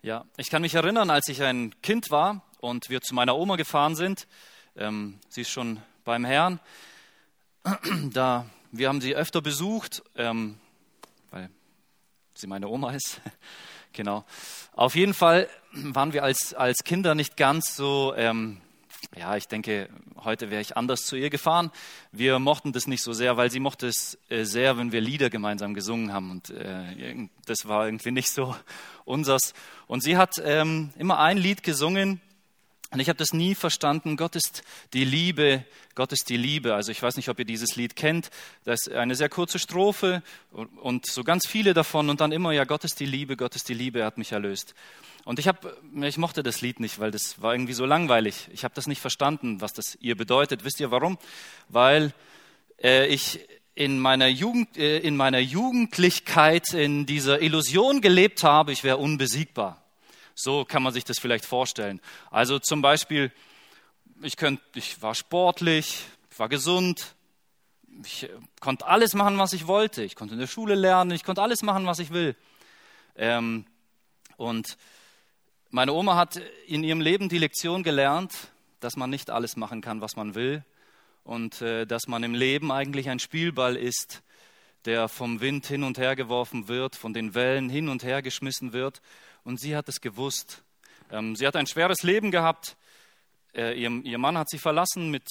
Ja, ich kann mich erinnern, als ich ein Kind war und wir zu meiner Oma gefahren sind. Sie ist schon beim Herrn. Wir haben sie öfter besucht, weil sie meine Oma ist. Genau. Auf jeden Fall waren wir als Kinder nicht ganz so, ich denke, heute wäre ich anders zu ihr gefahren. Wir mochten das nicht so sehr, weil sie mochte es sehr, wenn wir Lieder gemeinsam gesungen haben. Und das war irgendwie nicht so unsers. Und sie hat immer ein Lied gesungen. Und ich habe das nie verstanden. Gott ist die Liebe, Gott ist die Liebe. Also ich weiß nicht, ob ihr dieses Lied kennt. Das ist eine sehr kurze Strophe und so ganz viele davon. Und dann immer, ja, Gott ist die Liebe, er hat mich erlöst. Und ich mochte das Lied nicht, weil das war irgendwie so langweilig. Ich habe das nicht verstanden, was das ihr bedeutet. Wisst ihr warum? Weil ich in meiner Jugendlichkeit in dieser Illusion gelebt habe, ich wäre unbesiegbar. So kann man sich das vielleicht vorstellen. Also zum Beispiel, ich war sportlich, ich war gesund, ich konnte alles machen, was ich wollte. Ich konnte in der Schule lernen, ich konnte alles machen, was ich will. Und meine Oma hat in ihrem Leben die Lektion gelernt, dass man nicht alles machen kann, was man will. Und dass man im Leben eigentlich ein Spielball ist, der vom Wind hin und her geworfen wird, von den Wellen hin und her geschmissen wird. Und sie hat es gewusst. Sie hat ein schweres Leben gehabt. Ihr Mann hat sie verlassen mit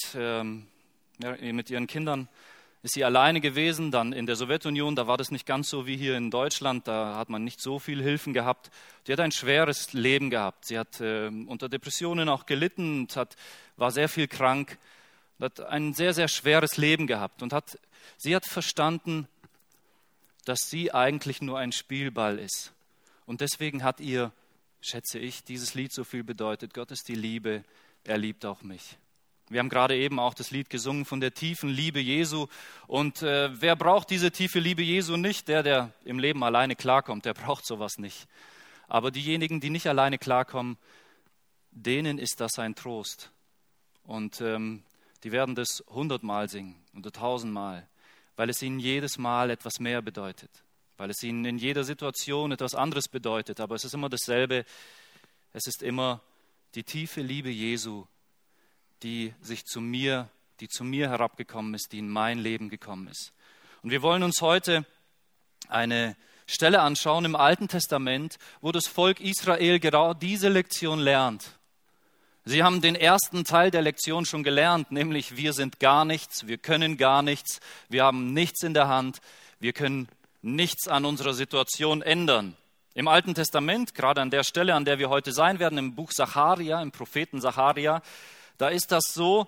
ihren Kindern. Ist sie alleine gewesen, dann in der Sowjetunion, da war das nicht ganz so wie hier in Deutschland, da hat man nicht so viel Hilfen gehabt. Die hat ein schweres Leben gehabt. Sie hat unter Depressionen auch gelitten und war sehr viel krank. Hat ein sehr, sehr schweres Leben gehabt und sie hat verstanden, dass sie eigentlich nur ein Spielball ist. Und deswegen hat ihr, schätze ich, dieses Lied so viel bedeutet. Gott ist die Liebe, er liebt auch mich. Wir haben gerade eben auch das Lied gesungen von der tiefen Liebe Jesu. Und wer braucht diese tiefe Liebe Jesu nicht? Der im Leben alleine klarkommt, der braucht sowas nicht. Aber diejenigen, die nicht alleine klarkommen, denen ist das ein Trost. Und die werden das 100-mal singen oder 1000-mal, weil es ihnen jedes Mal etwas mehr bedeutet. Weil es ihnen in jeder Situation etwas anderes bedeutet. Aber es ist immer dasselbe. Es ist immer die tiefe Liebe Jesu, die zu mir herabgekommen ist, die in mein Leben gekommen ist. Und wir wollen uns heute eine Stelle anschauen im Alten Testament, wo das Volk Israel genau diese Lektion lernt. Sie haben den ersten Teil der Lektion schon gelernt, nämlich wir sind gar nichts, wir können gar nichts, wir haben nichts in der Hand, wir können nichts an unserer Situation ändern. Im Alten Testament, gerade an der Stelle, an der wir heute sein werden, im Buch Sacharja, im Propheten Sacharja, da ist das so,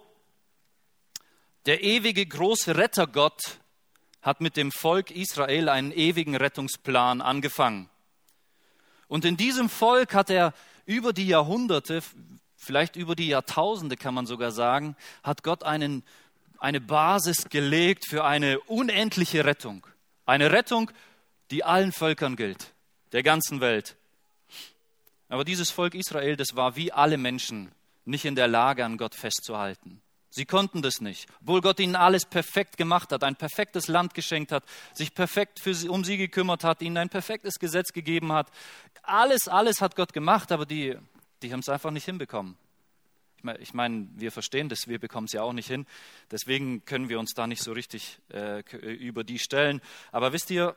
der ewige große Rettergott hat mit dem Volk Israel einen ewigen Rettungsplan angefangen. Und in diesem Volk hat er über die Jahrhunderte, vielleicht über die Jahrtausende kann man sogar sagen, hat Gott eine Basis gelegt für eine unendliche Rettung. Eine Rettung, die allen Völkern gilt, der ganzen Welt. Aber dieses Volk Israel, das war wie alle Menschen nicht in der Lage, an Gott festzuhalten. Sie konnten das nicht, obwohl Gott ihnen alles perfekt gemacht hat, ein perfektes Land geschenkt hat, sich perfekt um sie gekümmert hat, ihnen ein perfektes Gesetz gegeben hat. Alles hat Gott gemacht, aber die haben es einfach nicht hinbekommen. Ich meine, wir verstehen das, wir bekommen es ja auch nicht hin. Deswegen können wir uns da nicht so richtig über die stellen. Aber wisst ihr,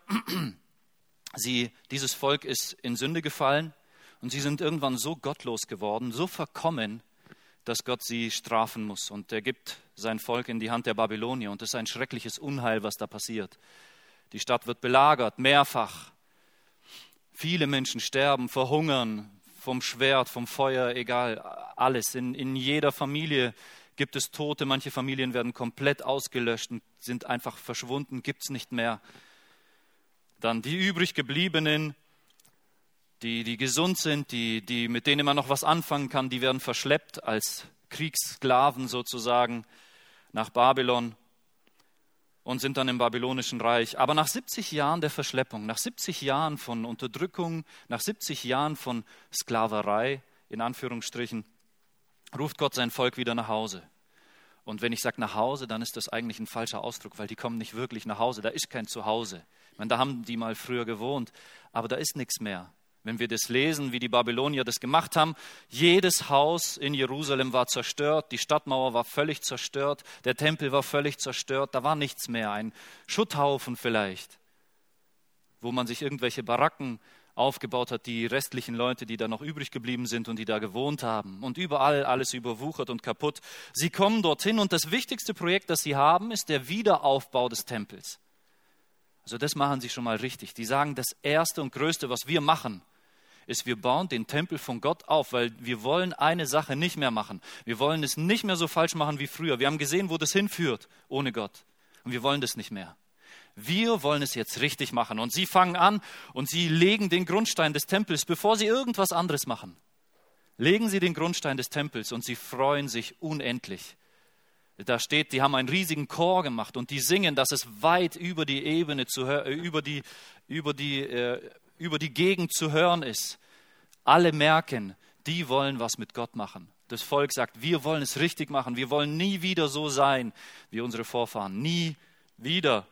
dieses Volk ist in Sünde gefallen und sie sind irgendwann so gottlos geworden, so verkommen, dass Gott sie strafen muss. Und er gibt sein Volk in die Hand der Babylonier. Und das ist ein schreckliches Unheil, was da passiert. Die Stadt wird belagert, mehrfach. Viele Menschen sterben, verhungern, vom Schwert, vom Feuer, egal, alles. In jeder Familie gibt es Tote. Manche Familien werden komplett ausgelöscht und sind einfach verschwunden, gibt es nicht mehr. Dann die übrig gebliebenen, die gesund sind, die mit denen man noch was anfangen kann, die werden verschleppt als Kriegssklaven sozusagen nach Babylon und sind dann im babylonischen Reich. Aber nach 70 Jahren der Verschleppung, nach 70 Jahren von Unterdrückung, nach 70 Jahren von Sklaverei, in Anführungsstrichen, ruft Gott sein Volk wieder nach Hause. Und wenn ich sage nach Hause, dann ist das eigentlich ein falscher Ausdruck, weil die kommen nicht wirklich nach Hause. Da ist kein Zuhause. Ich meine, da haben die mal früher gewohnt, aber da ist nichts mehr. wenn wir das lesen, wie die Babylonier das gemacht haben. Jedes Haus in Jerusalem war zerstört, die Stadtmauer war völlig zerstört, der Tempel war völlig zerstört, da war nichts mehr, ein Schutthaufen vielleicht, wo man sich irgendwelche Baracken aufgebaut hat, die restlichen Leute, die da noch übrig geblieben sind und die da gewohnt haben. Und überall alles überwuchert und kaputt. Sie kommen dorthin und das wichtigste Projekt, das sie haben, ist der Wiederaufbau des Tempels. Also das machen sie schon mal richtig. Die sagen, das Erste und Größte, was wir machen, ist, wir bauen den Tempel von Gott auf, weil wir wollen eine Sache nicht mehr machen. Wir wollen es nicht mehr so falsch machen wie früher. Wir haben gesehen, wo das hinführt, ohne Gott. Und wir wollen das nicht mehr. Wir wollen es jetzt richtig machen. Und sie fangen an und sie legen den Grundstein des Tempels, bevor sie irgendwas anderes machen. Legen sie den Grundstein des Tempels und sie freuen sich unendlich. Da steht, die haben einen riesigen Chor gemacht und die singen, dass es weit über die Ebene über die Gegend zu hören ist. Alle merken, die wollen was mit Gott machen. Das Volk sagt, wir wollen es richtig machen. Wir wollen nie wieder so sein wie unsere Vorfahren. Nie wieder.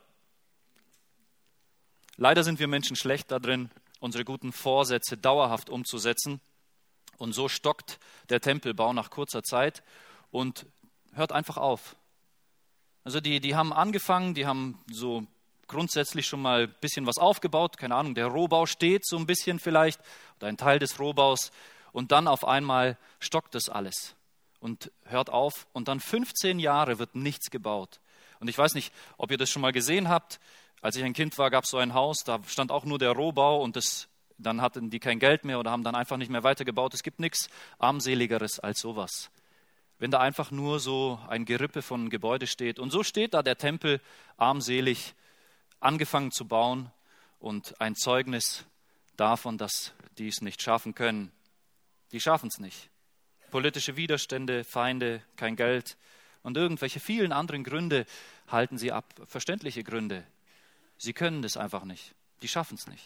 Leider sind wir Menschen schlecht darin, unsere guten Vorsätze dauerhaft umzusetzen. Und so stockt der Tempelbau nach kurzer Zeit und hört einfach auf. Also die haben angefangen, die haben so grundsätzlich schon mal ein bisschen was aufgebaut. Keine Ahnung, der Rohbau steht so ein bisschen vielleicht oder ein Teil des Rohbaus. Und dann auf einmal stockt das alles und hört auf. Und dann 15 Jahre wird nichts gebaut. Und ich weiß nicht, ob ihr das schon mal gesehen habt. Als ich ein Kind war, gab es so ein Haus, da stand auch nur der Rohbau und dann hatten die kein Geld mehr oder haben dann einfach nicht mehr weitergebaut. Es gibt nichts Armseligeres als sowas. Wenn da einfach nur so ein Gerippe von Gebäude steht. Und so steht da der Tempel armselig angefangen zu bauen und ein Zeugnis davon, dass die es nicht schaffen können. Die schaffen es nicht. Politische Widerstände, Feinde, kein Geld und irgendwelche vielen anderen Gründe halten sie ab. Verständliche Gründe. Sie können das einfach nicht. Die schaffen es nicht.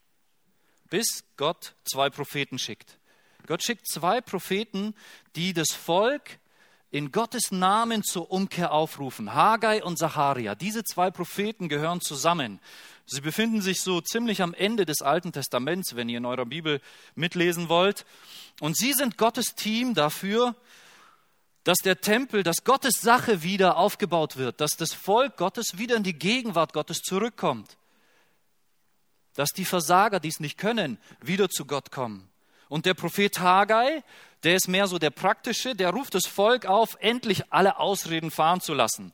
Bis Gott 2 Propheten schickt. Gott schickt 2 Propheten, die das Volk in Gottes Namen zur Umkehr aufrufen. Haggai und Sacharja. Diese 2 Propheten gehören zusammen. Sie befinden sich so ziemlich am Ende des Alten Testaments, wenn ihr in eurer Bibel mitlesen wollt. Und sie sind Gottes Team dafür, dass der Tempel, dass Gottes Sache wieder aufgebaut wird, dass das Volk Gottes wieder in die Gegenwart Gottes zurückkommt. Dass die Versager, die es nicht können, wieder zu Gott kommen. Und der Prophet Haggai, der ist mehr so der Praktische, der ruft das Volk auf, endlich alle Ausreden fahren zu lassen.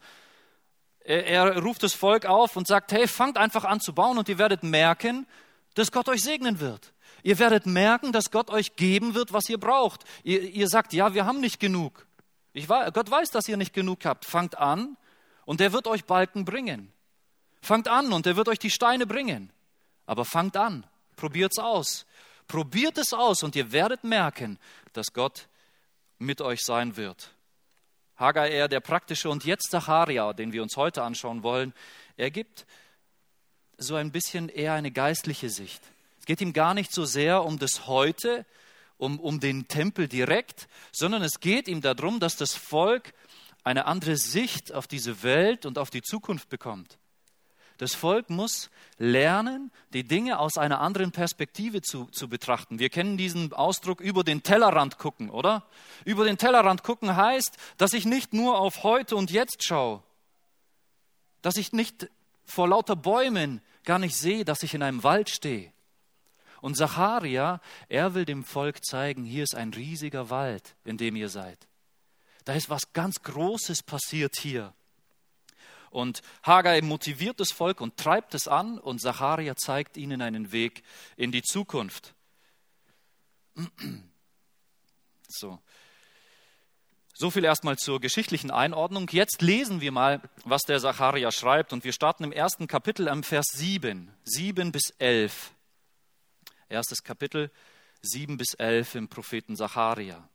Er ruft das Volk auf und sagt, hey, fangt einfach an zu bauen und ihr werdet merken, dass Gott euch segnen wird. Ihr werdet merken, dass Gott euch geben wird, was ihr braucht. Ihr sagt, ja, wir haben nicht genug. Gott weiß, dass ihr nicht genug habt. Fangt an und er wird euch Balken bringen. Fangt an und er wird euch die Steine bringen. Aber fangt an, probiert's aus. Probiert es aus und ihr werdet merken, dass Gott mit euch sein wird. Haggai eher der Praktische und jetzt Sacharja, den wir uns heute anschauen wollen, er gibt so ein bisschen eher eine geistliche Sicht. Es geht ihm gar nicht so sehr um das Heute, um den Tempel direkt, sondern es geht ihm darum, dass das Volk eine andere Sicht auf diese Welt und auf die Zukunft bekommt. Das Volk muss lernen, die Dinge aus einer anderen Perspektive zu betrachten. Wir kennen diesen Ausdruck über den Tellerrand gucken, oder? Über den Tellerrand gucken heißt, dass ich nicht nur auf heute und jetzt schaue, dass ich nicht vor lauter Bäumen gar nicht sehe, dass ich in einem Wald stehe. Und Sacharja, er will dem Volk zeigen, hier ist ein riesiger Wald, in dem ihr seid. Da ist was ganz Großes passiert hier. Und Haggai motiviert das Volk und treibt es an und Sacharja zeigt ihnen einen Weg in die Zukunft. So viel erstmal zur geschichtlichen Einordnung. Jetzt lesen wir mal, was der Sacharja schreibt und wir starten im 1. Kapitel am Vers 7 bis 11. Erstes Kapitel 7 bis 11 im Propheten Sacharja.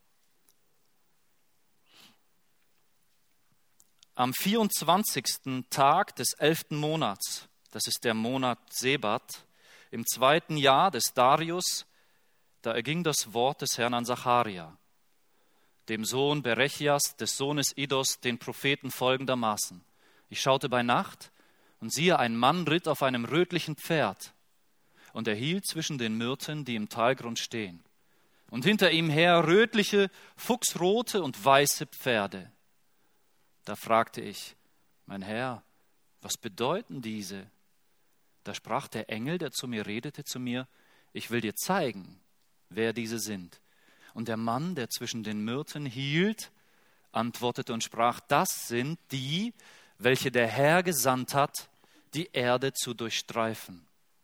Am 24. Tag des 11. Monats, das ist der Monat Sebat, im 2. Jahr des Darius, da erging das Wort des Herrn an Sacharja, dem Sohn Berechias, des Sohnes Iddos, den Propheten folgendermaßen. Ich schaute bei Nacht und siehe, ein Mann ritt auf einem rötlichen Pferd. und er hielt zwischen den Myrten, die im Talgrund stehen. Und hinter ihm her rötliche, fuchsrote und weiße Pferde. Da fragte ich, mein Herr, was bedeuten diese? Da sprach der Engel, der zu mir redete, zu mir, ich will dir zeigen, wer diese sind. Und der Mann, der zwischen den Myrten hielt, antwortete und sprach, das sind die, welche der Herr gesandt hat, die Erde zu durchstreifen.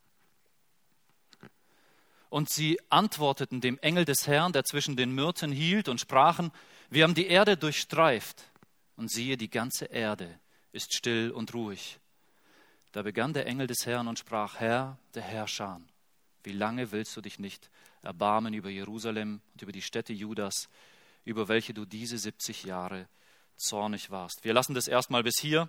Und sie antworteten dem Engel des Herrn, der zwischen den Myrten hielt, und sprachen, wir haben die Erde durchstreift. Und siehe, die ganze Erde ist still und ruhig. Da begann der Engel des Herrn und sprach, Herr der Herrscher, wie lange willst du dich nicht erbarmen über Jerusalem und über die Städte Judas, über welche du diese 70 Jahre zornig warst? Wir lassen das erstmal bis hier.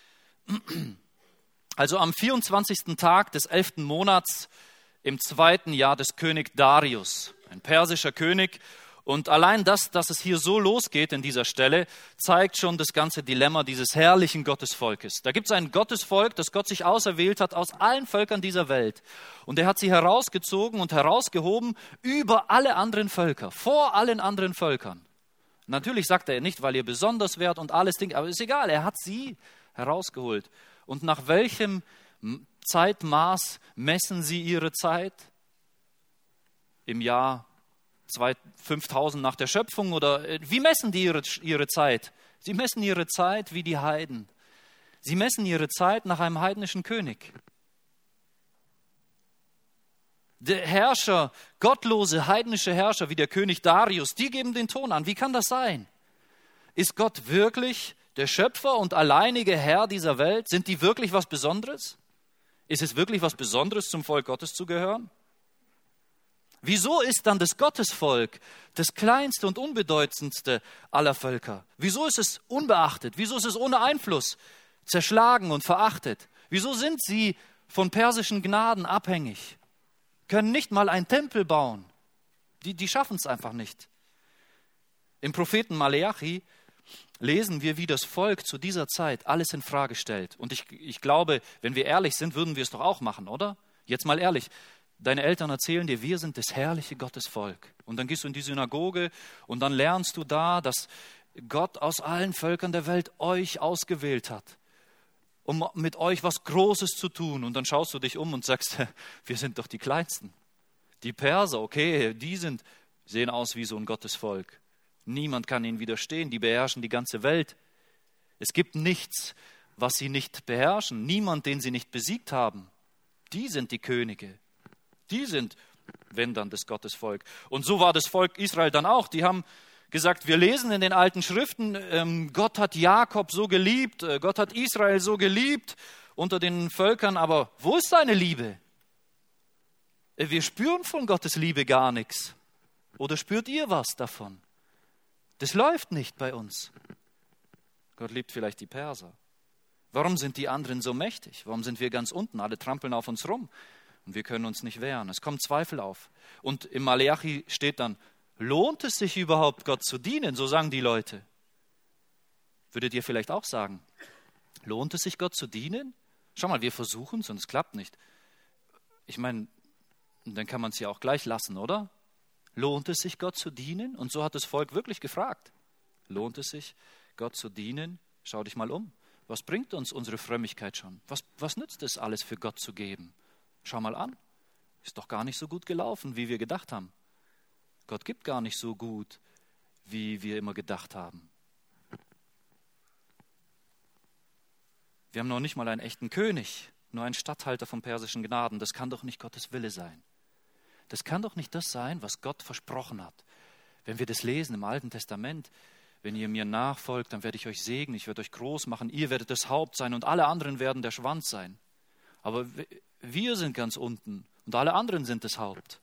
Also am 24. Tag des 11. Monats im 2. Jahr des König Darius, ein persischer König. Und allein das, dass es hier so losgeht in dieser Stelle, zeigt schon das ganze Dilemma dieses herrlichen Gottesvolkes. Da gibt es ein Gottesvolk, das Gott sich auserwählt hat aus allen Völkern dieser Welt. Und er hat sie herausgezogen und herausgehoben über alle anderen Völker, vor allen anderen Völkern. Natürlich sagt er nicht, weil ihr besonders wärt und alles Ding, aber ist egal, er hat sie herausgeholt. Und nach welchem Zeitmaß messen sie ihre Zeit? Im Jahr 5000 nach der Schöpfung oder wie messen die ihre Zeit? Sie messen ihre Zeit wie die Heiden. Sie messen ihre Zeit nach einem heidnischen König. Der Herrscher, gottlose heidnische Herrscher wie der König Darius, die geben den Ton an. Wie kann das sein? Ist Gott wirklich der Schöpfer und alleinige Herr dieser Welt? Sind die wirklich was Besonderes? Ist es wirklich was Besonderes, zum Volk Gottes zu gehören? Wieso ist dann das Gottesvolk das kleinste und unbedeutendste aller Völker? Wieso ist es unbeachtet? Wieso ist es ohne Einfluss, zerschlagen und verachtet? Wieso sind sie von persischen Gnaden abhängig? Können nicht mal einen Tempel bauen. Die schaffen es einfach nicht. Im Propheten Maleachi lesen wir, wie das Volk zu dieser Zeit alles in Frage stellt. Und ich glaube, wenn wir ehrlich sind, würden wir es doch auch machen, oder? Jetzt mal ehrlich. Deine Eltern erzählen dir, wir sind das herrliche Gottesvolk. Und dann gehst du in die Synagoge und dann lernst du da, dass Gott aus allen Völkern der Welt euch ausgewählt hat, um mit euch was Großes zu tun. Und dann schaust du dich um und sagst, wir sind doch die Kleinsten. Die Perser, okay, die sehen aus wie so ein Gottesvolk. Niemand kann ihnen widerstehen, die beherrschen die ganze Welt. Es gibt nichts, was sie nicht beherrschen, niemand, den sie nicht besiegt haben. Die sind die Könige. Die sind, wenn dann, das Gottesvolk. Und so war das Volk Israel dann auch. Die haben gesagt, wir lesen in den alten Schriften, Gott hat Jakob so geliebt, Gott hat Israel so geliebt unter den Völkern, aber wo ist seine Liebe? Wir spüren von Gottes Liebe gar nichts. Oder spürt ihr was davon? Das läuft nicht bei uns. Gott liebt vielleicht die Perser. Warum sind die anderen so mächtig? Warum sind wir ganz unten? Alle trampeln auf uns rum. Und wir können uns nicht wehren. Es kommen Zweifel auf. Und im Maleachi steht dann, lohnt es sich überhaupt, Gott zu dienen? So sagen die Leute. Würdet ihr vielleicht auch sagen, lohnt es sich, Gott zu dienen? Schau mal, wir versuchen es und es klappt nicht. Ich meine, dann kann man es ja auch gleich lassen, oder? Lohnt es sich, Gott zu dienen? Und so hat das Volk wirklich gefragt. Lohnt es sich, Gott zu dienen? Schau dich mal um. Was bringt uns unsere Frömmigkeit schon? Was nützt es alles für Gott zu geben? Schau mal an, ist doch gar nicht so gut gelaufen, wie wir gedacht haben. Gott gibt gar nicht so gut, wie wir immer gedacht haben. Wir haben noch nicht mal einen echten König, nur einen Statthalter von persischen Gnaden. Das kann doch nicht Gottes Wille sein. Das kann doch nicht das sein, was Gott versprochen hat. Wenn wir das lesen im Alten Testament, wenn ihr mir nachfolgt, dann werde ich euch segnen, ich werde euch groß machen, ihr werdet das Haupt sein und alle anderen werden der Schwanz sein. Aber wir sind ganz unten und alle anderen sind das Haupt.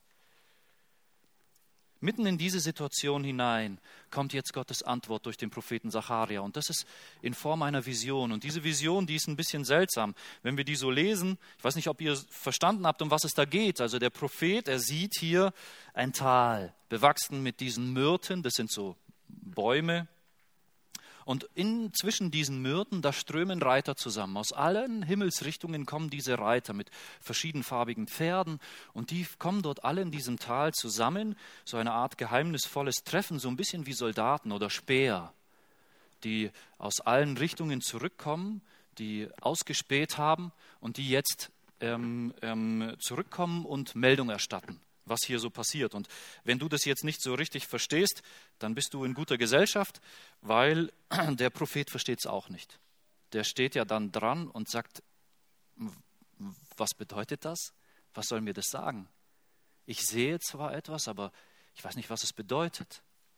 Mitten in diese Situation hinein kommt jetzt Gottes Antwort durch den Propheten Sacharja. Und das ist in Form einer Vision. Und diese Vision, die ist ein bisschen seltsam. Wenn wir die so lesen, ich weiß nicht, ob ihr verstanden habt, um was es da geht. Also der Prophet, er sieht hier ein Tal, bewachsen mit diesen Myrten, das sind so Bäume. Und zwischen diesen Myrten, da strömen Reiter zusammen. Aus allen Himmelsrichtungen kommen diese Reiter mit verschiedenfarbigen Pferden und die kommen dort alle in diesem Tal zusammen. So eine Art geheimnisvolles Treffen, so ein bisschen wie Soldaten oder Späher, die aus allen Richtungen zurückkommen, die ausgespäht haben und die jetzt zurückkommen und Meldung erstatten, was hier so passiert. Und wenn du das jetzt nicht so richtig verstehst, dann bist du in guter Gesellschaft, weil der Prophet versteht es auch nicht. Der steht ja dann dran und sagt, was bedeutet das? Was soll mir das sagen? Ich sehe zwar etwas, aber ich weiß nicht, was es bedeutet.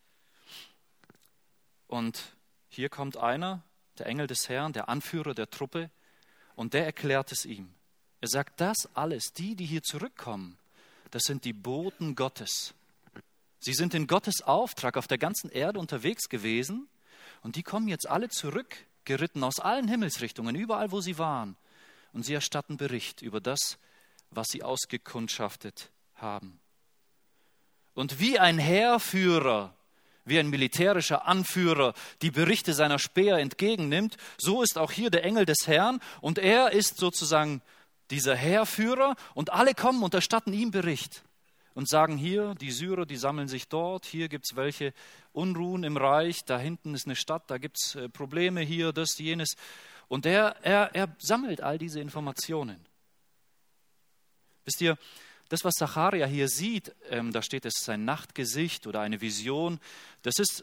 Und hier kommt einer, der Engel des Herrn, der Anführer der Truppe, und der erklärt es ihm. Er sagt, das alles, die hier zurückkommen, das sind die Boten Gottes. Sie sind in Gottes Auftrag auf der ganzen Erde unterwegs gewesen und die kommen jetzt alle zurückgeritten aus allen Himmelsrichtungen, überall wo sie waren. Und sie erstatten Bericht über das, was sie ausgekundschaftet haben. Und wie ein Heerführer, wie ein militärischer Anführer die Berichte seiner Späher entgegennimmt, so ist auch hier der Engel des Herrn und er ist sozusagen dieser Heerführer und alle kommen und erstatten ihm Bericht und sagen hier, die Syrer, die sammeln sich dort, hier gibt es welche Unruhen im Reich, da hinten ist eine Stadt, da gibt es Probleme, hier, das, jenes. Und er sammelt all diese Informationen. Wisst ihr, das, was Sacharja hier sieht, da steht es sein Nachtgesicht oder eine Vision, das ist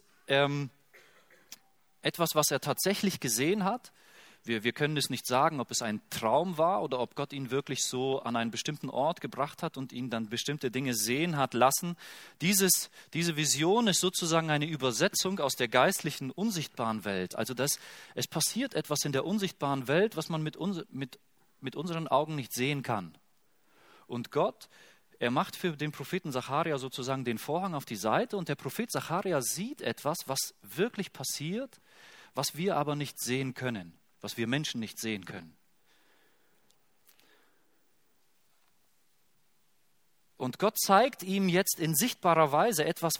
etwas, was er tatsächlich gesehen hat. Wir können es nicht sagen, ob es ein Traum war oder ob Gott ihn wirklich so an einen bestimmten Ort gebracht hat und ihn dann bestimmte Dinge sehen hat lassen. Diese Vision ist sozusagen eine Übersetzung aus der geistlichen, unsichtbaren Welt. Also es passiert etwas in der unsichtbaren Welt, was man mit unseren Augen nicht sehen kann. Und Gott, er macht für den Propheten Sacharja sozusagen den Vorhang auf die Seite und der Prophet Sacharja sieht etwas, was wirklich passiert, was wir aber nicht sehen können, was wir Menschen nicht sehen können. Und Gott zeigt ihm jetzt in sichtbarer Weise etwas,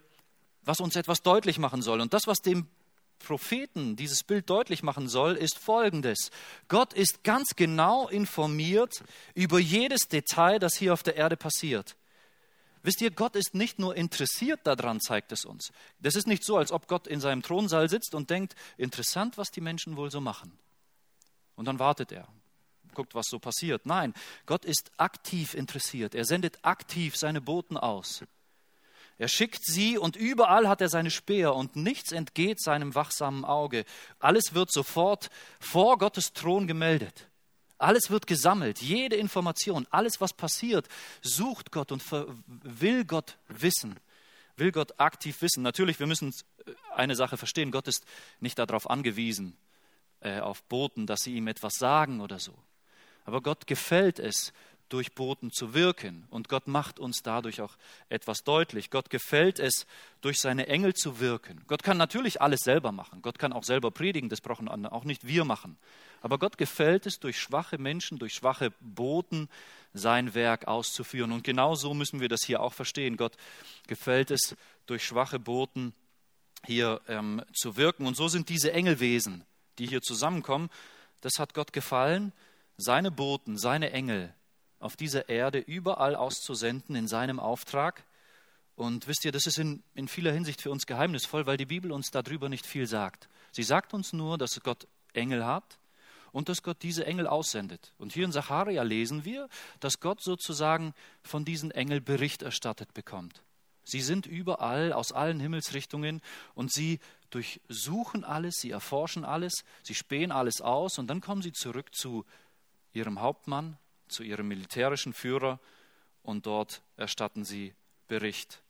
was uns etwas deutlich machen soll. Und das, was dem Propheten dieses Bild deutlich machen soll, ist Folgendes. Gott ist ganz genau informiert über jedes Detail, das hier auf der Erde passiert. Wisst ihr, Gott ist nicht nur interessiert daran, zeigt es uns. Das ist nicht so, als ob Gott in seinem Thronsaal sitzt und denkt, interessant, was die Menschen wohl so machen. Und dann wartet er, guckt, was so passiert. Nein, Gott ist aktiv interessiert. Er sendet aktiv seine Boten aus. Er schickt sie und überall hat er seine Späher und nichts entgeht seinem wachsamen Auge. Alles wird sofort vor Gottes Thron gemeldet. Alles wird gesammelt, jede Information, alles, was passiert, sucht Gott und will Gott wissen, will Gott aktiv wissen. Natürlich, wir müssen eine Sache verstehen, Gott ist nicht darauf angewiesen, auf Boten, dass sie ihm etwas sagen oder so. Aber Gott gefällt es, durch Boten zu wirken und Gott macht uns dadurch auch etwas deutlich. Gott gefällt es, durch seine Engel zu wirken. Gott kann natürlich alles selber machen, Gott kann auch selber predigen, das brauchen auch nicht wir machen. Aber Gott gefällt es, durch schwache Menschen, durch schwache Boten sein Werk auszuführen. Und genau so müssen wir das hier auch verstehen. Gott gefällt es, durch schwache Boten hier zu wirken. Und so sind diese Engelwesen, die hier zusammenkommen, das hat Gott gefallen, seine Boten, seine Engel auf dieser Erde überall auszusenden in seinem Auftrag. Und wisst ihr, das ist in vieler Hinsicht für uns geheimnisvoll, weil die Bibel uns darüber nicht viel sagt. Sie sagt uns nur, dass Gott Engel hat und dass Gott diese Engel aussendet. Und hier in Sacharja lesen wir, dass Gott sozusagen von diesen Engeln Bericht erstattet bekommt. Sie sind überall, aus allen Himmelsrichtungen und sie durchsuchen alles, sie erforschen alles, sie spähen alles aus und dann kommen sie zurück zu ihrem Hauptmann, zu ihrem militärischen Führer und dort erstatten sie Bericht.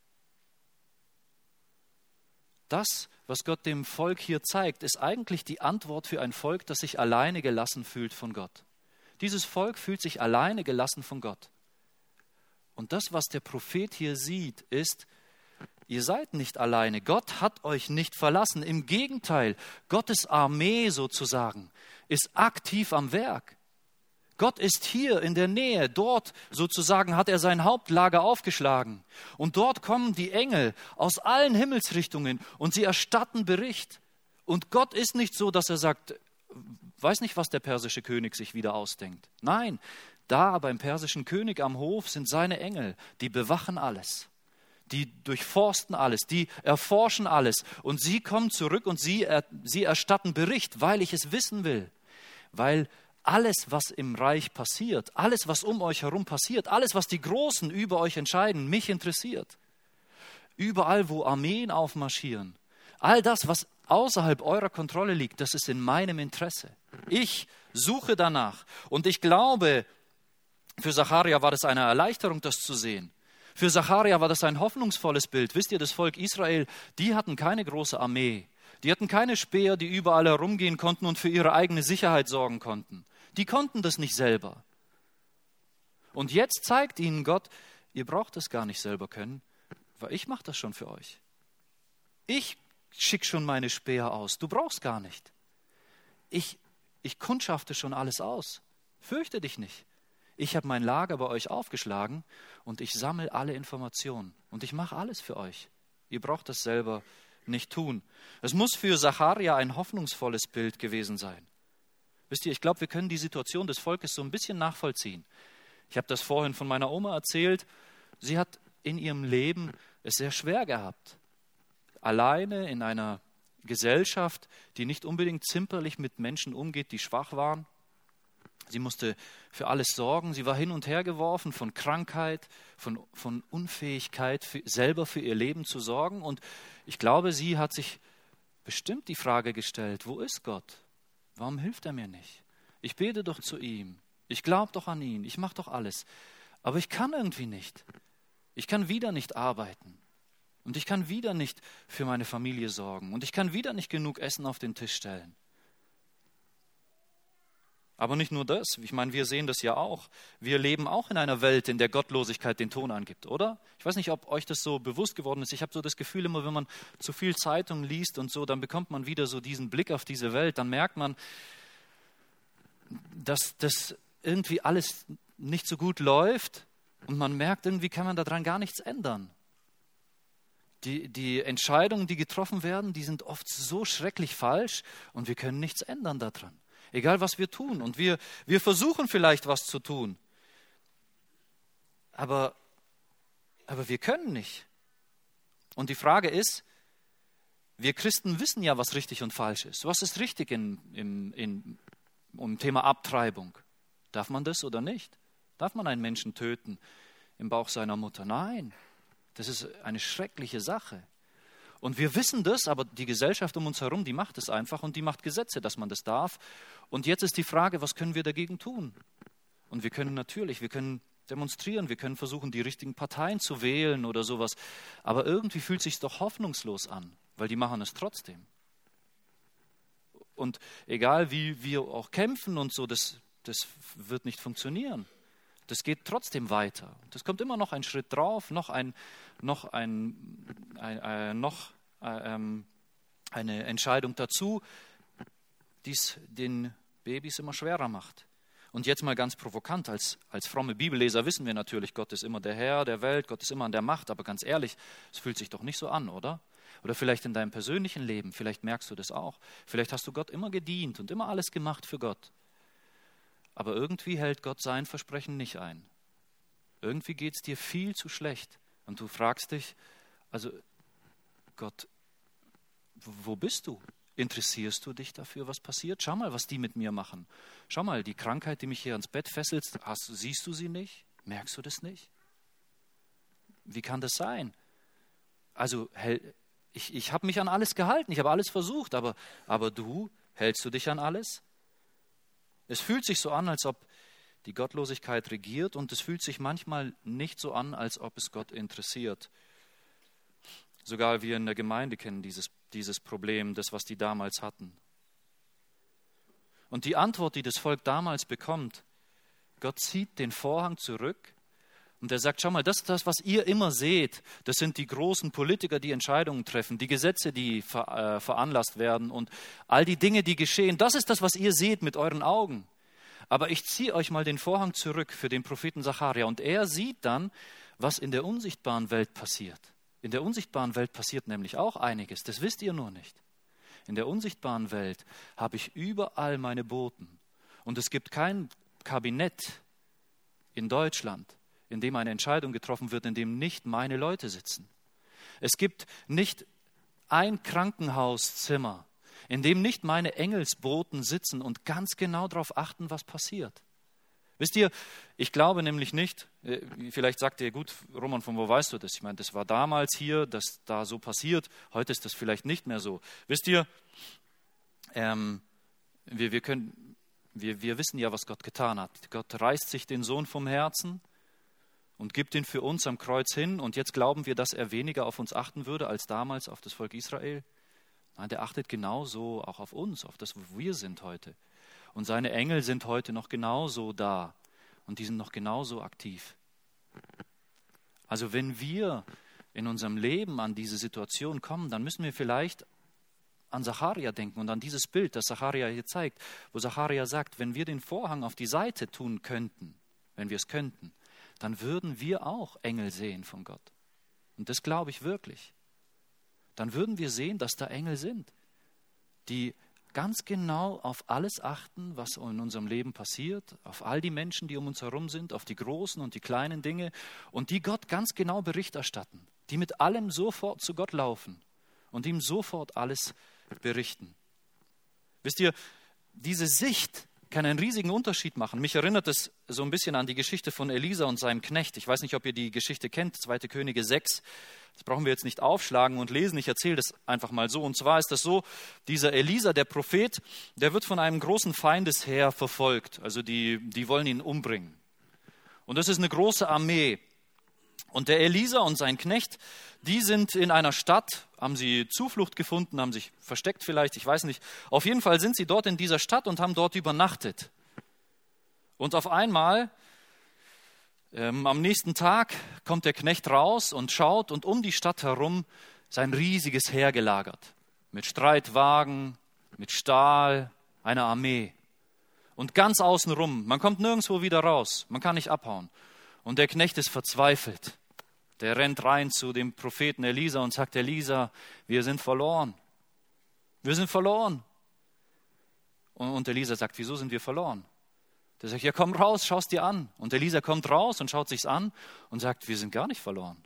Das, was Gott dem Volk hier zeigt, ist eigentlich die Antwort für ein Volk, das sich alleine gelassen fühlt von Gott. Dieses Volk fühlt sich alleine gelassen von Gott. Und das, was der Prophet hier sieht, ist, ihr seid nicht alleine. Gott hat euch nicht verlassen. Im Gegenteil, Gottes Armee sozusagen ist aktiv am Werk. Gott ist hier in der Nähe, dort sozusagen hat er sein Hauptlager aufgeschlagen. Und dort kommen die Engel aus allen Himmelsrichtungen und sie erstatten Bericht. Und Gott ist nicht so, dass er sagt, weiß nicht, was der persische König sich wieder ausdenkt. Nein, da beim persischen König am Hof sind seine Engel, die bewachen alles. Die durchforsten alles, die erforschen alles. Und sie kommen zurück und sie erstatten Bericht, weil ich es wissen will. Weil alles, was im Reich passiert, alles, was um euch herum passiert, alles, was die Großen über euch entscheiden, mich interessiert. Überall, wo Armeen aufmarschieren, all das, was außerhalb eurer Kontrolle liegt, das ist in meinem Interesse. Ich suche danach. Und ich glaube, für Sacharja war das eine Erleichterung, das zu sehen. Für Sacharja war das ein hoffnungsvolles Bild. Wisst ihr, das Volk Israel, die hatten keine große Armee. Die hatten keine Späher, die überall herumgehen konnten und für ihre eigene Sicherheit sorgen konnten. Die konnten das nicht selber. Und jetzt zeigt ihnen Gott, ihr braucht das gar nicht selber können, weil ich mache das schon für euch. Ich schicke schon meine Späher aus. Du brauchst gar nicht. Ich kundschafte schon alles aus. Fürchte dich nicht. Ich habe mein Lager bei euch aufgeschlagen und ich sammle alle Informationen. Und ich mache alles für euch. Ihr braucht das selber nicht tun. Es muss für Sacharja ein hoffnungsvolles Bild gewesen sein. Wisst ihr, ich glaube, wir können die Situation des Volkes so ein bisschen nachvollziehen. Ich habe das vorhin von meiner Oma erzählt. Sie hat in ihrem Leben es sehr schwer gehabt. Alleine in einer Gesellschaft, die nicht unbedingt zimperlich mit Menschen umgeht, die schwach waren. Sie musste für alles sorgen. Sie war hin und her geworfen von Krankheit, von Unfähigkeit, selber für ihr Leben zu sorgen. Und ich glaube, sie hat sich bestimmt die Frage gestellt, wo ist Gott? Warum hilft er mir nicht? Ich bete doch zu ihm. Ich glaube doch an ihn. Ich mache doch alles. Aber ich kann irgendwie nicht. Ich kann wieder nicht arbeiten. Und ich kann wieder nicht für meine Familie sorgen. Und ich kann wieder nicht genug Essen auf den Tisch stellen. Aber nicht nur das, ich meine, wir sehen das ja auch. Wir leben auch in einer Welt, in der Gottlosigkeit den Ton angibt, oder? Ich weiß nicht, ob euch das so bewusst geworden ist. Ich habe so das Gefühl, immer wenn man zu viel Zeitung liest und so, dann bekommt man wieder so diesen Blick auf diese Welt. Dann merkt man, dass das irgendwie alles nicht so gut läuft. Und man merkt, irgendwie kann man daran gar nichts ändern. Die Entscheidungen, die getroffen werden, die sind oft so schrecklich falsch und wir können nichts ändern daran. Egal, was wir tun. Und wir versuchen vielleicht, was zu tun. Aber wir können nicht. Und die Frage ist, wir Christen wissen ja, was richtig und falsch ist. Was ist richtig im Thema Abtreibung? Darf man das oder nicht? Darf man einen Menschen töten im Bauch seiner Mutter? Nein, das ist eine schreckliche Sache. Und wir wissen das, aber die Gesellschaft um uns herum, die macht es einfach und die macht Gesetze, dass man das darf. Und jetzt ist die Frage, was können wir dagegen tun? Und wir können demonstrieren, wir können versuchen, die richtigen Parteien zu wählen oder sowas. Aber irgendwie fühlt es sich doch hoffnungslos an, weil die machen es trotzdem. Und egal wie wir auch kämpfen und so, das wird nicht funktionieren. Das geht trotzdem weiter. Das kommt immer noch ein Schritt drauf, noch eine Entscheidung dazu, die es den Babys immer schwerer macht. Und jetzt mal ganz provokant, als fromme Bibelleser wissen wir natürlich, Gott ist immer der Herr der Welt, Gott ist immer an der Macht, aber ganz ehrlich, es fühlt sich doch nicht so an, oder? Oder vielleicht in deinem persönlichen Leben, vielleicht merkst du das auch. Vielleicht hast du Gott immer gedient und immer alles gemacht für Gott. Aber irgendwie hält Gott sein Versprechen nicht ein. Irgendwie geht es dir viel zu schlecht. Und du fragst dich, also Gott, wo bist du? Interessierst du dich dafür, was passiert? Schau mal, was die mit mir machen. Schau mal, die Krankheit, die mich hier ans Bett fesselt, siehst du sie nicht? Merkst du das nicht? Wie kann das sein? Also ich habe mich an alles gehalten, ich habe alles versucht, aber du, hältst du dich an alles? Es fühlt sich so an, als ob die Gottlosigkeit regiert und es fühlt sich manchmal nicht so an, als ob es Gott interessiert. Sogar wir in der Gemeinde kennen dieses Problem, das, was die damals hatten. Und die Antwort, die das Volk damals bekommt, Gott zieht den Vorhang zurück und er sagt, schau mal, das, was ihr immer seht, das sind die großen Politiker, die Entscheidungen treffen, die Gesetze, die veranlasst werden und all die Dinge, die geschehen, das ist das, was ihr seht mit euren Augen. Aber ich ziehe euch mal den Vorhang zurück für den Propheten Sacharja und er sieht dann, was in der unsichtbaren Welt passiert. In der unsichtbaren Welt passiert nämlich auch einiges, das wisst ihr nur nicht. in der unsichtbaren Welt habe ich überall meine Boten. Und es gibt kein Kabinett in Deutschland, in dem eine Entscheidung getroffen wird, in dem nicht meine Leute sitzen. Es gibt nicht ein Krankenhauszimmer, in dem nicht meine Engelsboten sitzen und ganz genau darauf achten, was passiert. Wisst ihr, ich glaube nämlich nicht, vielleicht sagt ihr, gut, Roman, von wo weißt du das? Ich meine, das war damals hier, dass da so passiert, heute ist das vielleicht nicht mehr so. Wisst ihr, wir wissen ja, was Gott getan hat. Gott reißt sich den Sohn vom Herzen und gibt ihn für uns am Kreuz hin und jetzt glauben wir, dass er weniger auf uns achten würde als damals auf das Volk Israel. Nein, der achtet genauso auch auf uns, auf das, wo wir sind heute. Und seine Engel sind heute noch genauso da und die sind noch genauso aktiv. Also wenn wir in unserem Leben an diese Situation kommen, dann müssen wir vielleicht an Zacharia denken und an dieses Bild, das Zacharia hier zeigt, wo Zacharia sagt, wenn wir den Vorhang auf die Seite tun könnten, wenn wir es könnten, dann würden wir auch Engel sehen von Gott. Und das glaube ich wirklich. Dann würden wir sehen, dass da Engel sind, die ganz genau auf alles achten, was in unserem Leben passiert, auf all die Menschen, die um uns herum sind, auf die großen und die kleinen Dinge und die Gott ganz genau Bericht erstatten, die mit allem sofort zu Gott laufen und ihm sofort alles berichten. Wisst ihr, diese Sicht kann einen riesigen Unterschied machen. Mich erinnert es so ein bisschen an die Geschichte von Elisa und seinem Knecht. Ich weiß nicht, ob ihr die Geschichte kennt, 2. Könige 6. Das brauchen wir jetzt nicht aufschlagen und lesen. Ich erzähle das einfach mal so. Und zwar ist das so, dieser Elisa, der Prophet, der wird von einem großen Feindesheer verfolgt. Also die wollen ihn umbringen. Und das ist eine große Armee. Und der Elisa und sein Knecht, die sind in einer Stadt, haben sie Zuflucht gefunden, haben sich versteckt vielleicht, ich weiß nicht. Auf jeden Fall sind sie dort in dieser Stadt und haben dort übernachtet. Und auf einmal, am nächsten Tag, kommt der Knecht raus und schaut und um die Stadt herum ist ein riesiges Heer gelagert. Mit Streitwagen, mit Stahl, einer Armee. Und ganz außenrum, man kommt nirgendwo wieder raus, man kann nicht abhauen. Und der Knecht ist verzweifelt. Der rennt rein zu dem Propheten Elisa und sagt, Elisa, wir sind verloren. Wir sind verloren. Und Elisa sagt, wieso sind wir verloren? Der sagt, ja komm raus, schau es dir an. Und Elisa kommt raus und schaut sich's an und sagt, wir sind gar nicht verloren.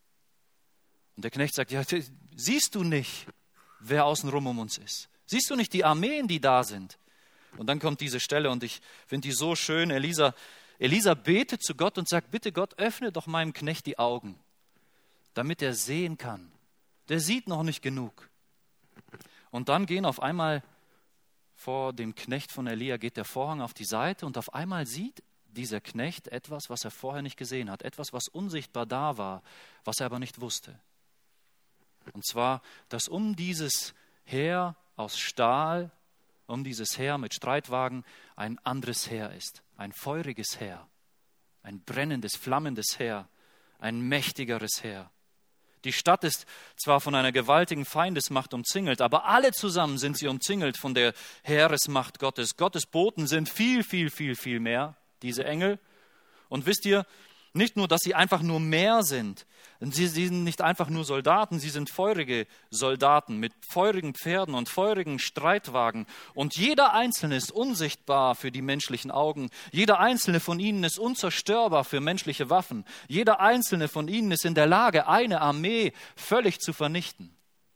Und der Knecht sagt, ja, siehst du nicht, wer außenrum um uns ist? Siehst du nicht die Armeen, die da sind? Und dann kommt diese Stelle und ich finde die so schön. Elisa betet zu Gott und sagt, bitte Gott, öffne doch meinem Knecht die Augen, damit er sehen kann. Der sieht noch nicht genug. Und dann gehen auf einmal vor dem Knecht von Elia geht der Vorhang auf die Seite und auf einmal sieht dieser Knecht etwas, was er vorher nicht gesehen hat. Etwas, was unsichtbar da war, was er aber nicht wusste. Und zwar, dass um dieses Heer aus Stahl, um dieses Heer mit Streitwagen ein anderes Heer ist. Ein feuriges Heer, ein brennendes, flammendes Heer, ein mächtigeres Heer. Die Stadt ist zwar von einer gewaltigen Feindesmacht umzingelt, aber alle zusammen sind sie umzingelt von der Heeresmacht Gottes. Gottes Boten sind viel, viel, viel, viel mehr, diese Engel. Und wisst ihr, nicht nur, dass sie einfach nur mehr sind, sie sind nicht einfach nur Soldaten, sie sind feurige Soldaten mit feurigen Pferden und feurigen Streitwagen. Und jeder Einzelne ist unsichtbar für die menschlichen Augen. Jeder Einzelne von ihnen ist unzerstörbar für menschliche Waffen. Jeder Einzelne von ihnen ist in der Lage, eine Armee völlig zu vernichten.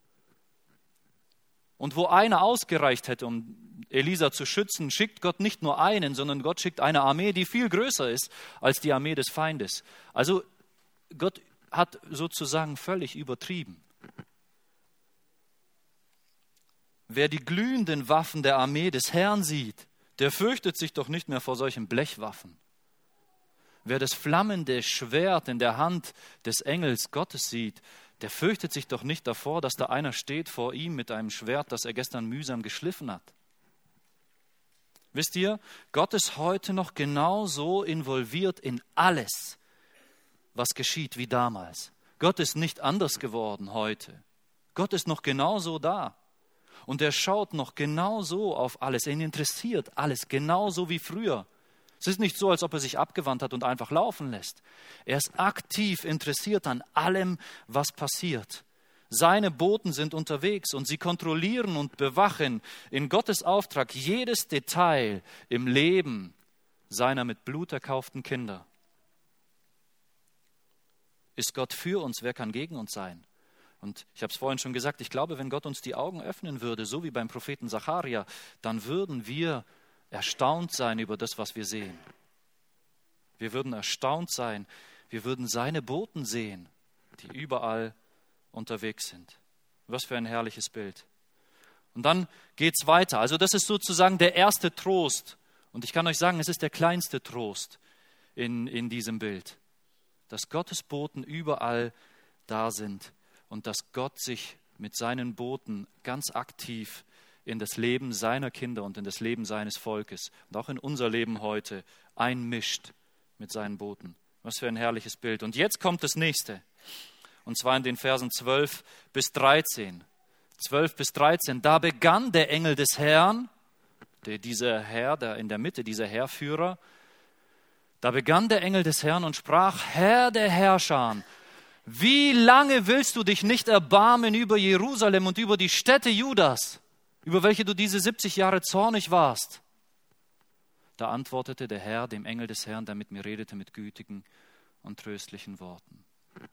Und wo einer ausgereicht hätte, um Elisa zu schützen, schickt Gott nicht nur einen, sondern Gott schickt eine Armee, die viel größer ist als die Armee des Feindes. Also Gott hat sozusagen völlig übertrieben. Wer die glühenden Waffen der Armee des Herrn sieht, der fürchtet sich doch nicht mehr vor solchen Blechwaffen. Wer das flammende Schwert in der Hand des Engels Gottes sieht, der fürchtet sich doch nicht davor, dass da einer steht vor ihm mit einem Schwert, das er gestern mühsam geschliffen hat. Wisst ihr, Gott ist heute noch genauso involviert in alles, was geschieht wie damals. Gott ist nicht anders geworden heute. Gott ist noch genauso da. Und er schaut noch genauso auf alles. Ihn interessiert alles genauso wie früher. Es ist nicht so, als ob er sich abgewandt hat und einfach laufen lässt. Er ist aktiv interessiert an allem, was passiert. seine Boten sind unterwegs und sie kontrollieren und bewachen in Gottes Auftrag jedes Detail im Leben seiner mit Blut erkauften Kinder. Ist Gott für uns, wer kann gegen uns sein? Und ich habe es vorhin schon gesagt, ich glaube, wenn Gott uns die Augen öffnen würde, so wie beim Propheten Sacharja, dann würden wir erstaunt sein über das, was wir sehen. Wir würden erstaunt sein, wir würden seine Boten sehen, die überall unterwegs sind. Was für ein herrliches Bild. Und dann geht es weiter. Also das ist sozusagen der erste Trost. Und ich kann euch sagen, es ist der kleinste Trost in diesem Bild. Dass Gottes Boten überall da sind und dass Gott sich mit seinen Boten ganz aktiv in das Leben seiner Kinder und in das Leben seines Volkes und auch in unser Leben heute einmischt mit seinen Boten. Was für ein herrliches Bild. Und jetzt kommt das nächste. Und zwar in den Versen 12 bis 13. 12 bis 13. Da begann der Engel des Herrn, dieser Herr, da in der Mitte, dieser Heerführer, da begann der Engel des Herrn und sprach, Herr der Herrscher, wie lange willst du dich nicht erbarmen über Jerusalem und über die Städte Judas, über welche du diese 70 Jahre zornig warst? Da antwortete der Herr dem Engel des Herrn, der mit mir redete, mit gütigen und tröstlichen Worten.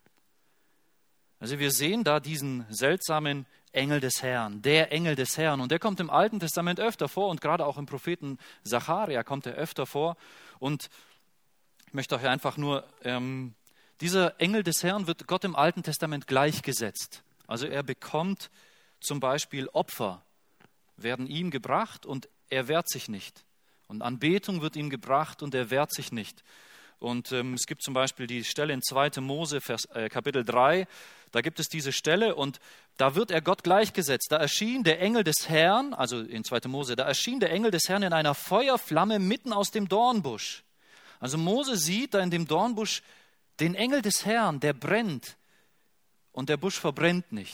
Also wir sehen da diesen seltsamen Engel des Herrn, der Engel des Herrn. Und der kommt im Alten Testament öfter vor und gerade auch im Propheten Sacharja kommt er öfter vor. Und ich möchte euch einfach nur, dieser Engel des Herrn wird Gott im Alten Testament gleichgesetzt. Also er bekommt zum Beispiel Opfer, werden ihm gebracht und er wehrt sich nicht. Und Anbetung wird ihm gebracht und er wehrt sich nicht. Und es gibt zum Beispiel die Stelle in 2. Mose, Kapitel 3, da gibt es diese Stelle und da wird er Gott gleichgesetzt. Da erschien der Engel des Herrn, also in 2. Mose, da erschien der Engel des Herrn in einer Feuerflamme mitten aus dem Dornbusch. Also Mose sieht da in dem Dornbusch den Engel des Herrn, der brennt und der Busch verbrennt nicht.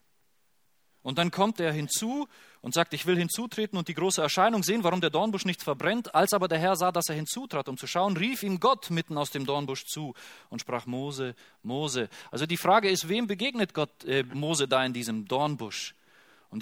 Und dann kommt er hinzu und sagt, ich will hinzutreten und die große Erscheinung sehen, warum der Dornbusch nicht verbrennt. Als aber der Herr sah, dass er hinzutrat, um zu schauen, rief ihm Gott mitten aus dem Dornbusch zu und sprach, Mose, Mose. Also die Frage ist, wem begegnet Mose da in diesem Dornbusch? Und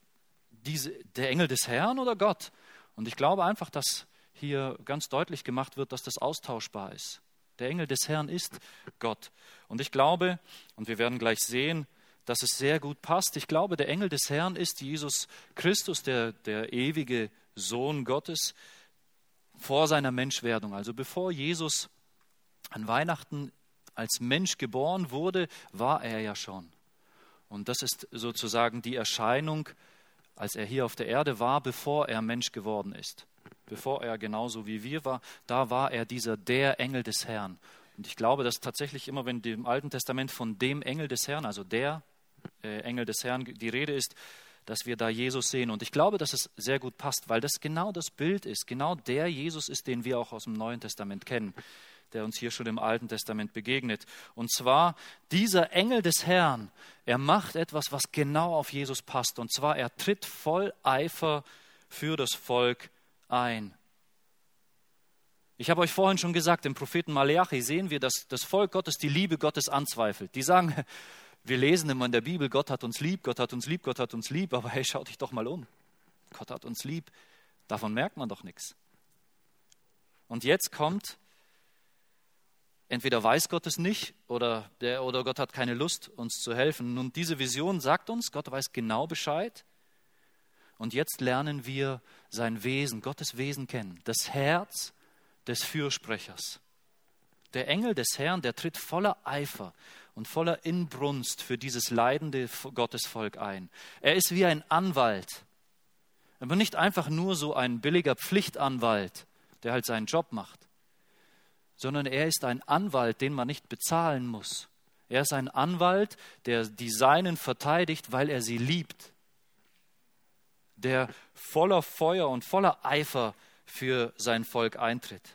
der Engel des Herrn oder Gott? Und ich glaube einfach, dass hier ganz deutlich gemacht wird, dass das austauschbar ist. Der Engel des Herrn ist Gott. Und ich glaube, und wir werden gleich sehen, dass es sehr gut passt. Ich glaube, der Engel des Herrn ist Jesus Christus, der ewige Sohn Gottes, vor seiner Menschwerdung. Also bevor Jesus an Weihnachten als Mensch geboren wurde, war er ja schon. Und das ist sozusagen die Erscheinung, als er hier auf der Erde war, bevor er Mensch geworden ist. Bevor er genauso wie wir war, da war er der Engel des Herrn. Und ich glaube, dass tatsächlich immer, wenn im Alten Testament von dem Engel des Herrn, also der Engel des Herrn, die Rede ist, dass wir da Jesus sehen. Und ich glaube, dass es sehr gut passt, weil das genau das Bild ist. Genau der Jesus ist, den wir auch aus dem Neuen Testament kennen, der uns hier schon im Alten Testament begegnet. Und zwar dieser Engel des Herrn, er macht etwas, was genau auf Jesus passt. Und zwar, er tritt voll Eifer für das Volk ein. Ich habe euch vorhin schon gesagt, im Propheten Maleachi sehen wir, dass das Volk Gottes die Liebe Gottes anzweifelt. Die sagen, wir lesen immer in der Bibel, Gott hat uns lieb, Gott hat uns lieb, Gott hat uns lieb, aber hey, schaut dich doch mal um. Gott hat uns lieb, davon merkt man doch nichts. Und jetzt kommt, entweder weiß Gott es nicht oder Gott hat keine Lust, uns zu helfen. Und diese Vision sagt uns, Gott weiß genau Bescheid. Und jetzt lernen wir sein Wesen, Gottes Wesen kennen, das Herz des Fürsprechers. Der Engel des Herrn, der tritt voller Eifer und voller Inbrunst für dieses leidende Gottesvolk ein. Er ist wie ein Anwalt, aber nicht einfach nur so ein billiger Pflichtanwalt, der halt seinen Job macht, sondern er ist ein Anwalt, den man nicht bezahlen muss. Er ist ein Anwalt, der die Seinen verteidigt, weil er sie liebt, der voller Feuer und voller Eifer für sein Volk eintritt.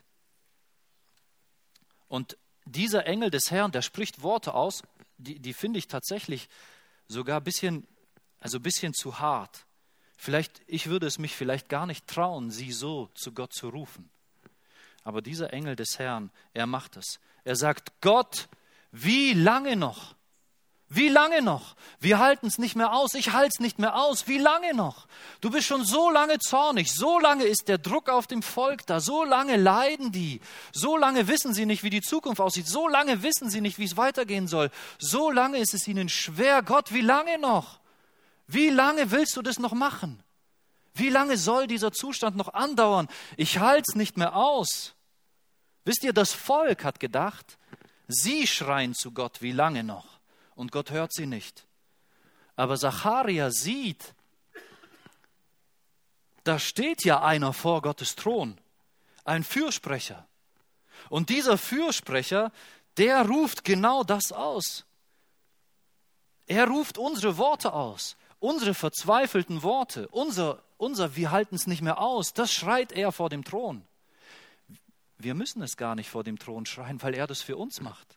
Und dieser Engel des Herrn, der spricht Worte aus, die finde ich tatsächlich sogar ein bisschen zu hart. Ich würde es mich vielleicht gar nicht trauen, sie so zu Gott zu rufen. Aber dieser Engel des Herrn, er macht es. Er sagt, Gott, wie lange noch? Wie lange noch? Wir halten es nicht mehr aus. Ich halte es nicht mehr aus. Wie lange noch? Du bist schon so lange zornig. So lange ist der Druck auf dem Volk da. So lange leiden die. So lange wissen sie nicht, wie die Zukunft aussieht. So lange wissen sie nicht, wie es weitergehen soll. So lange ist es ihnen schwer. Gott, wie lange noch? Wie lange willst du das noch machen? Wie lange soll dieser Zustand noch andauern? Ich halte es nicht mehr aus. Wisst ihr, das Volk hat gedacht, sie schreien zu Gott, wie lange noch? Und Gott hört sie nicht. Aber Sacharja sieht, da steht ja einer vor Gottes Thron, ein Fürsprecher. Und dieser Fürsprecher, der ruft genau das aus. Er ruft unsere Worte aus, unsere verzweifelten Worte, unser wir halten es nicht mehr aus, das schreit er vor dem Thron. Wir müssen es gar nicht vor dem Thron schreien, weil er das für uns macht.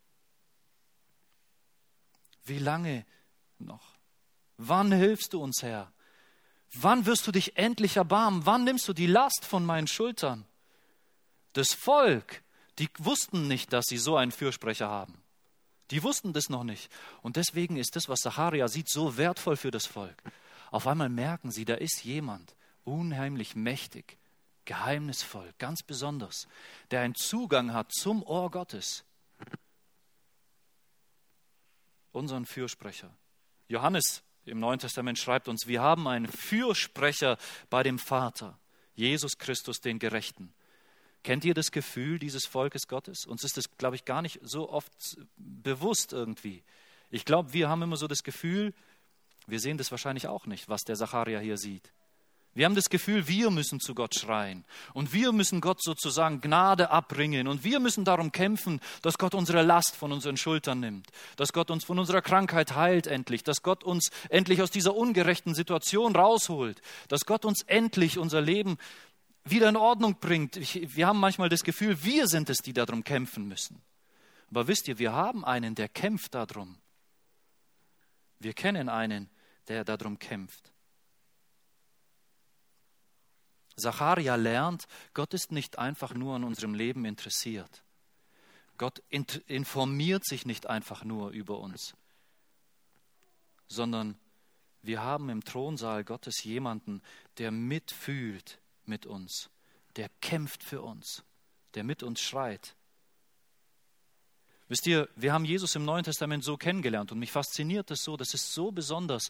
Wie lange noch? Wann hilfst du uns, Herr? Wann wirst du dich endlich erbarmen? Wann nimmst du die Last von meinen Schultern? Das Volk, die wussten nicht, dass sie so einen Fürsprecher haben. Die wussten das noch nicht. Und deswegen ist das, was Sacharja sieht, so wertvoll für das Volk. Auf einmal merken sie, da ist jemand, unheimlich mächtig, geheimnisvoll, ganz besonders, der einen Zugang hat zum Ohr Gottes. Unseren Fürsprecher. Johannes im Neuen Testament schreibt uns, wir haben einen Fürsprecher bei dem Vater, Jesus Christus, den Gerechten. Kennt ihr das Gefühl dieses Volkes Gottes? Uns ist das, glaube ich, gar nicht so oft bewusst irgendwie. Ich glaube, wir haben immer so das Gefühl, wir sehen das wahrscheinlich auch nicht, was der Sacharja hier sieht. Wir haben das Gefühl, wir müssen zu Gott schreien und wir müssen Gott sozusagen Gnade abbringen und wir müssen darum kämpfen, dass Gott unsere Last von unseren Schultern nimmt, dass Gott uns von unserer Krankheit heilt endlich, dass Gott uns endlich aus dieser ungerechten Situation rausholt, dass Gott uns endlich unser Leben wieder in Ordnung bringt. Wir haben manchmal das Gefühl, wir sind es, die darum kämpfen müssen. Aber wisst ihr, wir haben einen, der kämpft darum. Wir kennen einen, der darum kämpft. Sacharja lernt, Gott ist nicht einfach nur an unserem Leben interessiert. Gott informiert sich nicht einfach nur über uns, sondern wir haben im Thronsaal Gottes jemanden, der mitfühlt mit uns, der kämpft für uns, der mit uns schreit. Wisst ihr, wir haben Jesus im Neuen Testament so kennengelernt und mich fasziniert das so, das ist so besonders,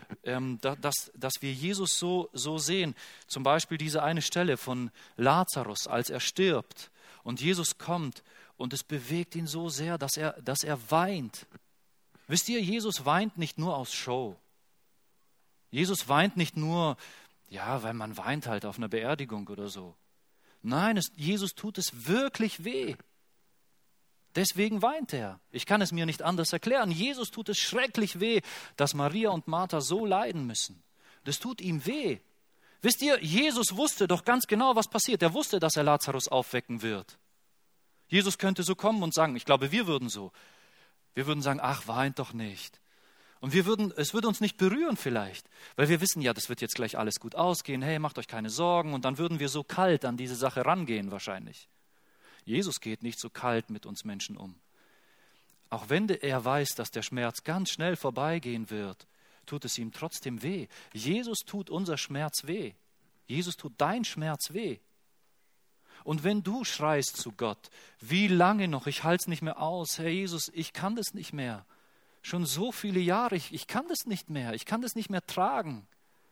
dass wir Jesus so sehen. Zum Beispiel diese eine Stelle von Lazarus, als er stirbt und Jesus kommt und es bewegt ihn so sehr, dass er weint. Wisst ihr, Jesus weint nicht nur aus Show. Jesus weint nicht nur, ja, weil man weint halt auf einer Beerdigung oder so. Nein, Jesus tut es wirklich weh. Deswegen weint er. Ich kann es mir nicht anders erklären. Jesus tut es schrecklich weh, dass Maria und Martha so leiden müssen. Das tut ihm weh. Wisst ihr, Jesus wusste doch ganz genau, was passiert. Er wusste, dass er Lazarus aufwecken wird. Jesus könnte so kommen und sagen, ich glaube, wir würden sagen, ach, weint doch nicht. Und es würde uns nicht berühren vielleicht, weil wir wissen ja, das wird jetzt gleich alles gut ausgehen. Hey, macht euch keine Sorgen. Und dann würden wir so kalt an diese Sache rangehen wahrscheinlich. Jesus geht nicht so kalt mit uns Menschen um. Auch wenn er weiß, dass der Schmerz ganz schnell vorbeigehen wird, tut es ihm trotzdem weh. Jesus tut unser Schmerz weh. Jesus tut dein Schmerz weh. Und wenn du schreist zu Gott, wie lange noch, ich halte es nicht mehr aus, Herr Jesus, ich kann das nicht mehr. Schon so viele Jahre, ich kann das nicht mehr, ich kann das nicht mehr tragen.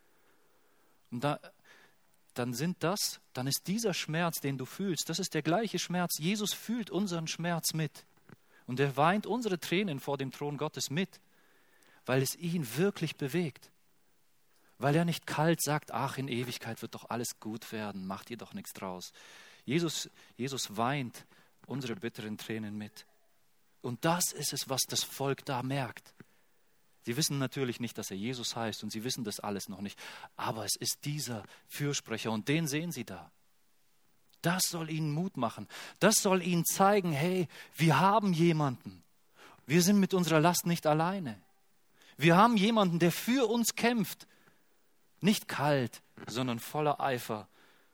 Und dann ist dieser Schmerz, den du fühlst, das ist der gleiche Schmerz. Jesus fühlt unseren Schmerz mit. Und er weint unsere Tränen vor dem Thron Gottes mit, weil es ihn wirklich bewegt. Weil er nicht kalt sagt, ach, in Ewigkeit wird doch alles gut werden, macht ihr doch nichts draus. Jesus weint unsere bitteren Tränen mit. Und das ist es, was das Volk da merkt. Sie wissen natürlich nicht, dass er Jesus heißt und sie wissen das alles noch nicht. Aber es ist dieser Fürsprecher und den sehen sie da. Das soll ihnen Mut machen. Das soll ihnen zeigen, hey, wir haben jemanden. Wir sind mit unserer Last nicht alleine. Wir haben jemanden, der für uns kämpft. Nicht kalt, sondern voller Eifer.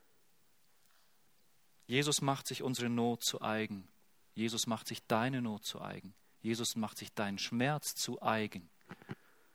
Jesus macht sich unsere Not zu eigen. Jesus macht sich deine Not zu eigen. Jesus macht sich deinen Schmerz zu eigen.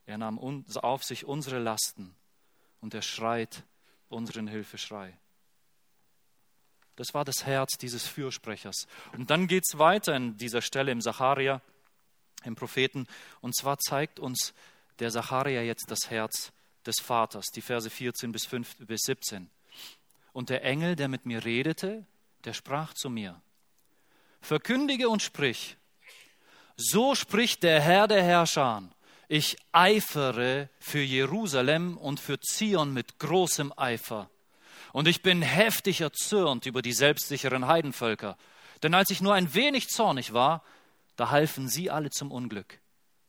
Er nahm auf sich unsere Lasten und er schreit unseren Hilfeschrei. Das war das Herz dieses Fürsprechers. Und dann geht es weiter in dieser Stelle im Sacharja, im Propheten. Und zwar zeigt uns der Sacharja jetzt das Herz des Vaters, die Verse 14 bis 17. Und der Engel, der mit mir redete, der sprach zu mir: Verkündige und sprich, so spricht der Herr der Herrscher: Ich eifere für Jerusalem und für Zion mit großem Eifer. Und ich bin heftig erzürnt über die selbstsicheren Heidenvölker. Denn als ich nur ein wenig zornig war, da halfen sie alle zum Unglück.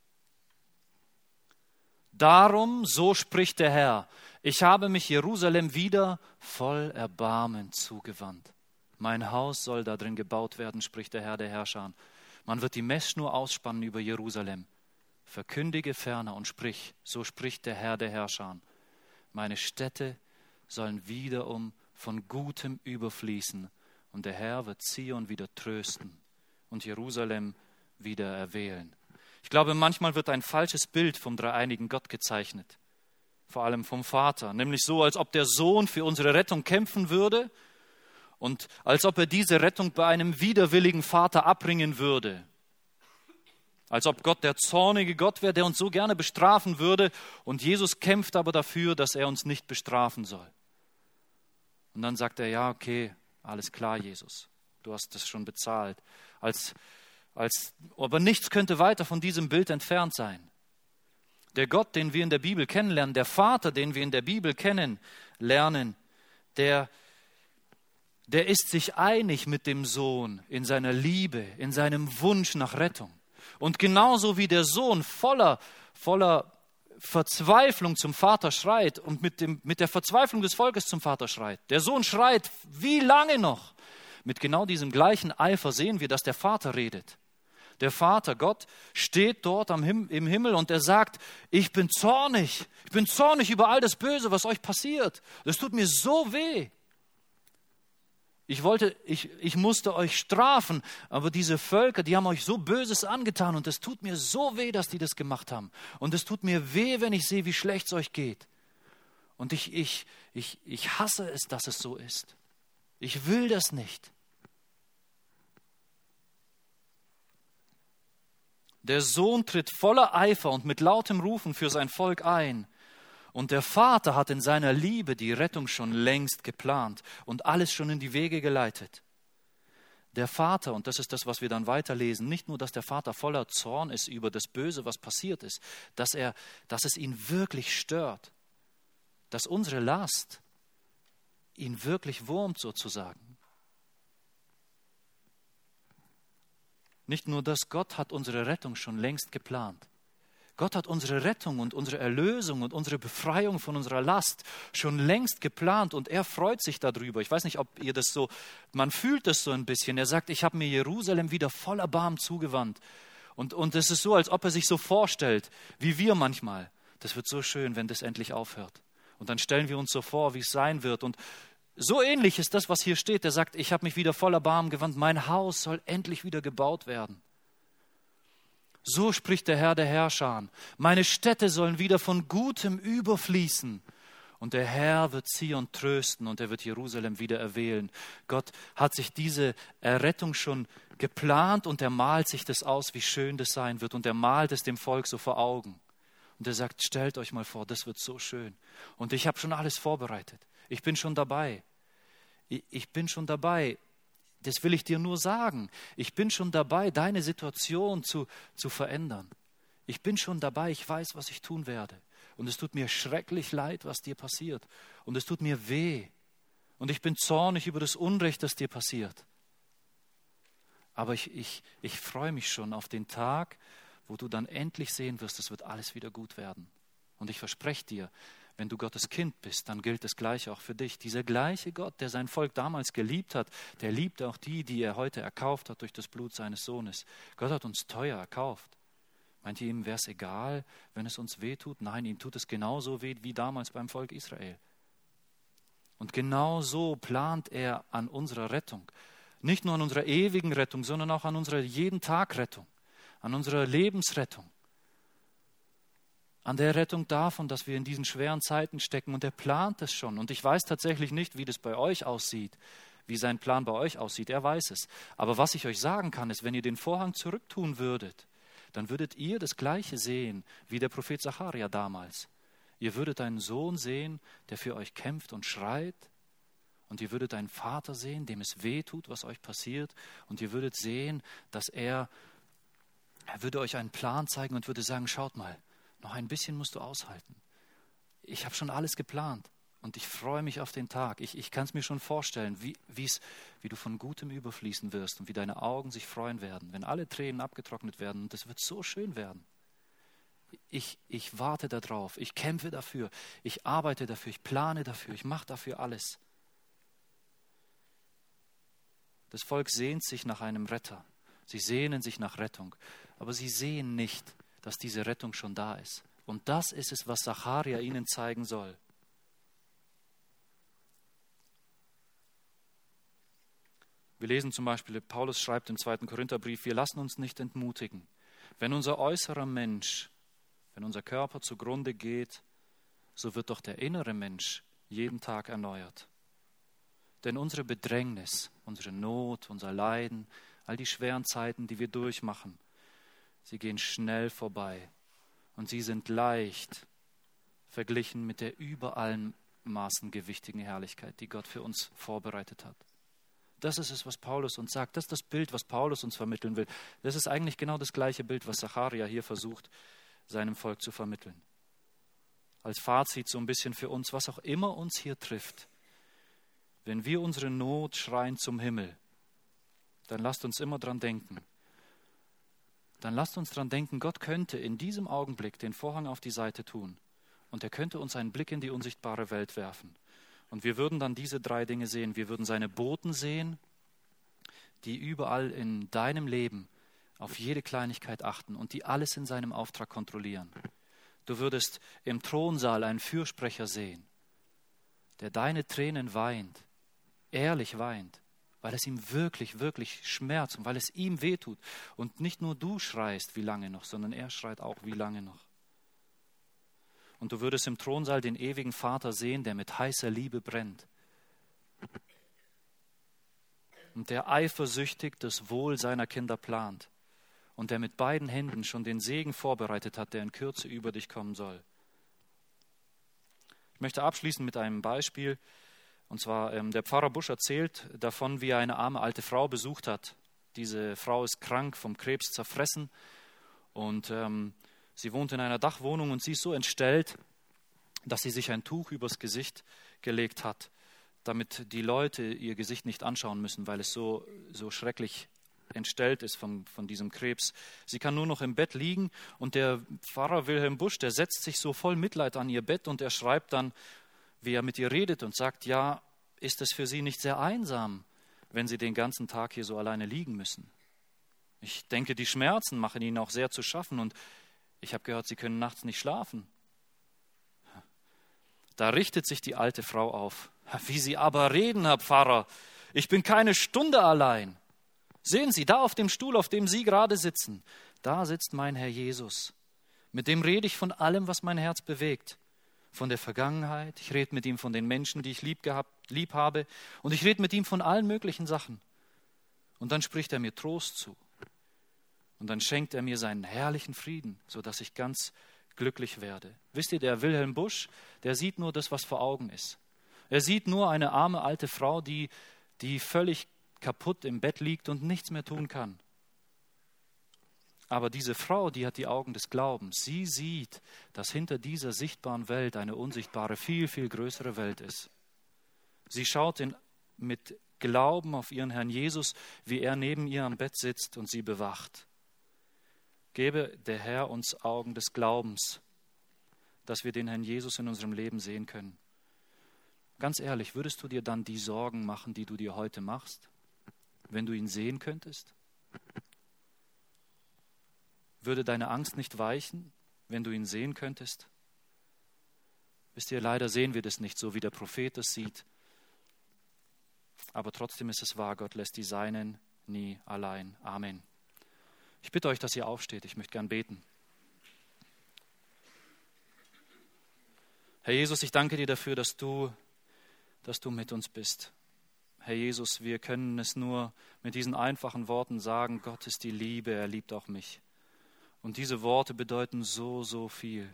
Darum, so spricht der Herr, ich habe mich Jerusalem wieder voll Erbarmen zugewandt. Mein Haus soll da drin gebaut werden, spricht der Herr der Herrscher. Man wird die Messschnur ausspannen über Jerusalem. Verkündige ferner und sprich, so spricht der Herr der Herrscher. Meine Städte sollen wiederum von Gutem überfließen und der Herr wird Zion wieder trösten und Jerusalem wieder erwählen. Ich glaube, manchmal wird ein falsches Bild vom dreieinigen Gott gezeichnet, vor allem vom Vater, nämlich so, als ob der Sohn für unsere Rettung kämpfen würde und als ob er diese Rettung bei einem widerwilligen Vater abbringen würde. Als ob Gott der zornige Gott wäre, der uns so gerne bestrafen würde und Jesus kämpft aber dafür, dass er uns nicht bestrafen soll. Und dann sagt er, ja, okay, alles klar, Jesus, du hast das schon bezahlt. Aber nichts könnte weiter von diesem Bild entfernt sein. Der Gott, den wir in der Bibel kennenlernen, der Vater, den wir in der Bibel kennenlernen, der ist sich einig mit dem Sohn in seiner Liebe, in seinem Wunsch nach Rettung. Und genauso wie der Sohn voller Verzweiflung zum Vater schreit und mit der Verzweiflung des Volkes zum Vater schreit. Der Sohn schreit, wie lange noch? Mit genau diesem gleichen Eifer sehen wir, dass der Vater redet. Der Vater, Gott, steht dort im Himmel und er sagt, ich bin zornig über all das Böse, was euch passiert. Das tut mir so weh. Ich musste euch strafen, aber diese Völker, die haben euch so Böses angetan und es tut mir so weh, dass die das gemacht haben. Und es tut mir weh, wenn ich sehe, wie schlecht es euch geht. Und ich hasse es, dass es so ist. Ich will das nicht. Der Sohn tritt voller Eifer und mit lautem Rufen für sein Volk ein. Und der Vater hat in seiner Liebe die Rettung schon längst geplant und alles schon in die Wege geleitet. Der Vater, und das ist das, was wir dann weiterlesen, nicht nur, dass der Vater voller Zorn ist über das Böse, was passiert ist, dass es ihn wirklich stört, dass unsere Last ihn wirklich wurmt sozusagen. Nicht nur das, Gott hat unsere Rettung schon längst geplant. Gott hat unsere Rettung und unsere Erlösung und unsere Befreiung von unserer Last schon längst geplant und er freut sich darüber. Ich weiß nicht, ob ihr das so, man fühlt das so ein bisschen. Er sagt, ich habe mir Jerusalem wieder voller Erbarmen zugewandt. Und es ist so, als ob er sich so vorstellt, wie wir manchmal. Das wird so schön, wenn das endlich aufhört. Und dann stellen wir uns so vor, wie es sein wird. Und so ähnlich ist das, was hier steht. Er sagt, ich habe mich wieder voller Erbarmen gewandt. Mein Haus soll endlich wieder gebaut werden. So spricht der Herr der Herrscher. Meine Städte sollen wieder von Gutem überfließen. Und der Herr wird Zion trösten und er wird Jerusalem wieder erwählen. Gott hat sich diese Errettung schon geplant und er malt sich das aus, wie schön das sein wird. Und er malt es dem Volk so vor Augen. Und er sagt, stellt euch mal vor, das wird so schön. Und ich habe schon alles vorbereitet. Ich bin schon dabei. Ich bin schon dabei. Das will ich dir nur sagen. Ich bin schon dabei, deine Situation zu verändern. Ich bin schon dabei, ich weiß, was ich tun werde. Und es tut mir schrecklich leid, was dir passiert. Und es tut mir weh. Und ich bin zornig über das Unrecht, das dir passiert. Aber ich freue mich schon auf den Tag, wo du dann endlich sehen wirst, es wird alles wieder gut werden. Und ich verspreche dir, wenn du Gottes Kind bist, dann gilt das Gleiche auch für dich. Dieser gleiche Gott, der sein Volk damals geliebt hat, der liebt auch die er heute erkauft hat durch das Blut seines Sohnes. Gott hat uns teuer erkauft. Meint ihr, ihm wäre es egal, wenn es uns weh tut? Nein, ihm tut es genauso weh wie damals beim Volk Israel. Und genau so plant er an unserer Rettung. Nicht nur an unserer ewigen Rettung, sondern auch an unserer jeden Tag Rettung, an unserer Lebensrettung. an der Rettung davon, dass wir in diesen schweren Zeiten stecken. Und er plant es schon. Und ich weiß tatsächlich nicht, wie das bei euch aussieht, wie sein Plan bei euch aussieht. Er weiß es. Aber was ich euch sagen kann, ist, wenn ihr den Vorhang zurücktun würdet, dann würdet ihr das Gleiche sehen wie der Prophet Sacharja damals. Ihr würdet einen Sohn sehen, der für euch kämpft und schreit. Und ihr würdet einen Vater sehen, dem es weh tut, was euch passiert. Und ihr würdet sehen, dass er würde euch einen Plan zeigen und würde sagen, schaut mal, noch ein bisschen musst du aushalten. Ich habe schon alles geplant und ich freue mich auf den Tag. Ich kann es mir schon vorstellen, wie du von Gutem überfließen wirst und wie deine Augen sich freuen werden, wenn alle Tränen abgetrocknet werden. Und das wird so schön werden. Ich warte darauf, ich kämpfe dafür, ich arbeite dafür, ich plane dafür, ich mache dafür alles. Das Volk sehnt sich nach einem Retter. Sie sehnen sich nach Rettung, aber sie sehen nicht, dass diese Rettung schon da ist. Und das ist es, was Sacharja ihnen zeigen soll. Wir lesen zum Beispiel, Paulus schreibt im 2. Korintherbrief, wir lassen uns nicht entmutigen. Wenn unser äußerer Mensch, wenn unser Körper zugrunde geht, so wird doch der innere Mensch jeden Tag erneuert. Denn unsere Bedrängnis, unsere Not, unser Leiden, all die schweren Zeiten, die wir durchmachen, sie gehen schnell vorbei und sie sind leicht verglichen mit der über allen Maßen gewichtigen Herrlichkeit, die Gott für uns vorbereitet hat. Das ist es, was Paulus uns sagt. Das ist das Bild, was Paulus uns vermitteln will. Das ist eigentlich genau das gleiche Bild, was Sacharja hier versucht, seinem Volk zu vermitteln. Als Fazit so ein bisschen für uns, was auch immer uns hier trifft. Wenn wir unsere Not schreien zum Himmel, dann lasst uns immer dran denken. Dann lasst uns dran denken, Gott könnte in diesem Augenblick den Vorhang auf die Seite tun und er könnte uns einen Blick in die unsichtbare Welt werfen. Und wir würden dann diese 3 Dinge sehen. Wir würden seine Boten sehen, die überall in deinem Leben auf jede Kleinigkeit achten und die alles in seinem Auftrag kontrollieren. Du würdest im Thronsaal einen Fürsprecher sehen, der deine Tränen weint, ehrlich weint, weil es ihm wirklich, wirklich schmerzt und weil es ihm wehtut. Und nicht nur du schreist, wie lange noch, sondern er schreit auch, wie lange noch. Und du würdest im Thronsaal den ewigen Vater sehen, der mit heißer Liebe brennt. Und der eifersüchtig das Wohl seiner Kinder plant. Und der mit beiden Händen schon den Segen vorbereitet hat, der in Kürze über dich kommen soll. Ich möchte abschließen mit einem Beispiel. Und zwar, der Pfarrer Busch erzählt davon, wie er eine arme alte Frau besucht hat. Diese Frau ist krank, vom Krebs zerfressen. Und sie wohnt in einer Dachwohnung und sie ist so entstellt, dass sie sich ein Tuch übers Gesicht gelegt hat, damit die Leute ihr Gesicht nicht anschauen müssen, weil es so schrecklich entstellt ist von diesem Krebs. Sie kann nur noch im Bett liegen und der Pfarrer Wilhelm Busch, der setzt sich so voll Mitleid an ihr Bett und er schreibt dann, wie er mit ihr redet und sagt, ja, ist es für Sie nicht sehr einsam, wenn Sie den ganzen Tag hier so alleine liegen müssen? Ich denke, die Schmerzen machen Ihnen auch sehr zu schaffen und ich habe gehört, Sie können nachts nicht schlafen. Da richtet sich die alte Frau auf. Wie Sie aber reden, Herr Pfarrer, ich bin keine Stunde allein. Sehen Sie, da auf dem Stuhl, auf dem Sie gerade sitzen, da sitzt mein Herr Jesus. Mit dem rede ich von allem, was mein Herz bewegt. Von der Vergangenheit, ich rede mit ihm von den Menschen, die ich lieb habe und ich rede mit ihm von allen möglichen Sachen. Und dann spricht er mir Trost zu. Und dann schenkt er mir seinen herrlichen Frieden, sodass ich ganz glücklich werde. Wisst ihr, der Wilhelm Busch, der sieht nur das, was vor Augen ist. Er sieht nur eine arme alte Frau, die völlig kaputt im Bett liegt und nichts mehr tun kann. Aber diese Frau, die hat die Augen des Glaubens. Sie sieht, dass hinter dieser sichtbaren Welt eine unsichtbare, viel, viel größere Welt ist. Sie schaut mit Glauben auf ihren Herrn Jesus, wie er neben ihr am Bett sitzt und sie bewacht. Gebe der Herr uns Augen des Glaubens, dass wir den Herrn Jesus in unserem Leben sehen können. Ganz ehrlich, würdest du dir dann die Sorgen machen, die du dir heute machst, wenn du ihn sehen könntest? Würde deine Angst nicht weichen, wenn du ihn sehen könntest? Wisst ihr, leider sehen wir das nicht so, wie der Prophet es sieht. Aber trotzdem ist es wahr, Gott lässt die Seinen nie allein. Amen. Ich bitte euch, dass ihr aufsteht. Ich möchte gern beten. Herr Jesus, ich danke dir dafür, dass du mit uns bist. Herr Jesus, wir können es nur mit diesen einfachen Worten sagen, Gott ist die Liebe, er liebt auch mich. Und diese Worte bedeuten so, so viel.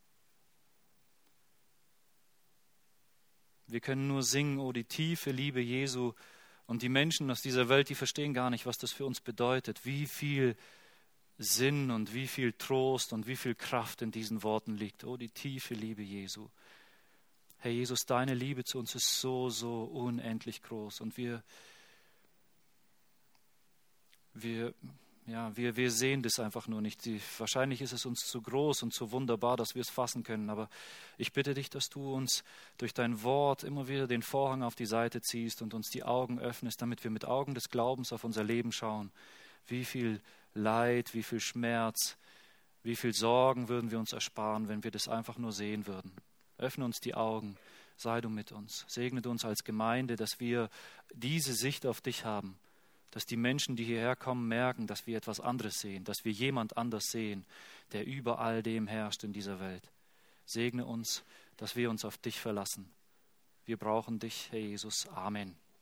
Wir können nur singen, oh die tiefe Liebe Jesu. Und die Menschen aus dieser Welt, die verstehen gar nicht, was das für uns bedeutet, wie viel Sinn und wie viel Trost und wie viel Kraft in diesen Worten liegt. Oh, die tiefe Liebe Jesu. Herr Jesus, deine Liebe zu uns ist so, so unendlich groß. Und wir sehen das einfach nur nicht. Wahrscheinlich ist es uns zu groß und zu wunderbar, dass wir es fassen können. Aber ich bitte dich, dass du uns durch dein Wort immer wieder den Vorhang auf die Seite ziehst und uns die Augen öffnest, damit wir mit Augen des Glaubens auf unser Leben schauen. Wie viel Leid, wie viel Schmerz, wie viel Sorgen würden wir uns ersparen, wenn wir das einfach nur sehen würden. Öffne uns die Augen, sei du mit uns. Segne du uns als Gemeinde, dass wir diese Sicht auf dich haben. Dass die Menschen, die hierher kommen, merken, dass wir etwas anderes sehen, dass wir jemand anders sehen, der über all dem herrscht in dieser Welt. Segne uns, dass wir uns auf dich verlassen. Wir brauchen dich, Herr Jesus. Amen.